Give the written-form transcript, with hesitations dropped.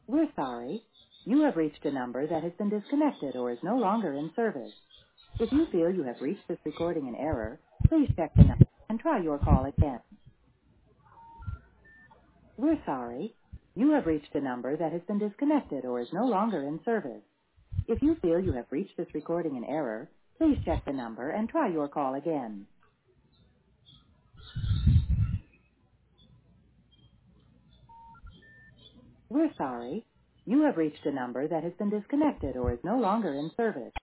We're sorry. You have reached a number that has been disconnected or is no longer in service. If you feel you have reached this recording in error, please check the number and try your call again. We're sorry. You have reached a number that has been disconnected or is no longer in service. If you feel you have reached this recording in error, please check the number and try your call again. We're sorry. You have reached a number that has been disconnected or is no longer in service.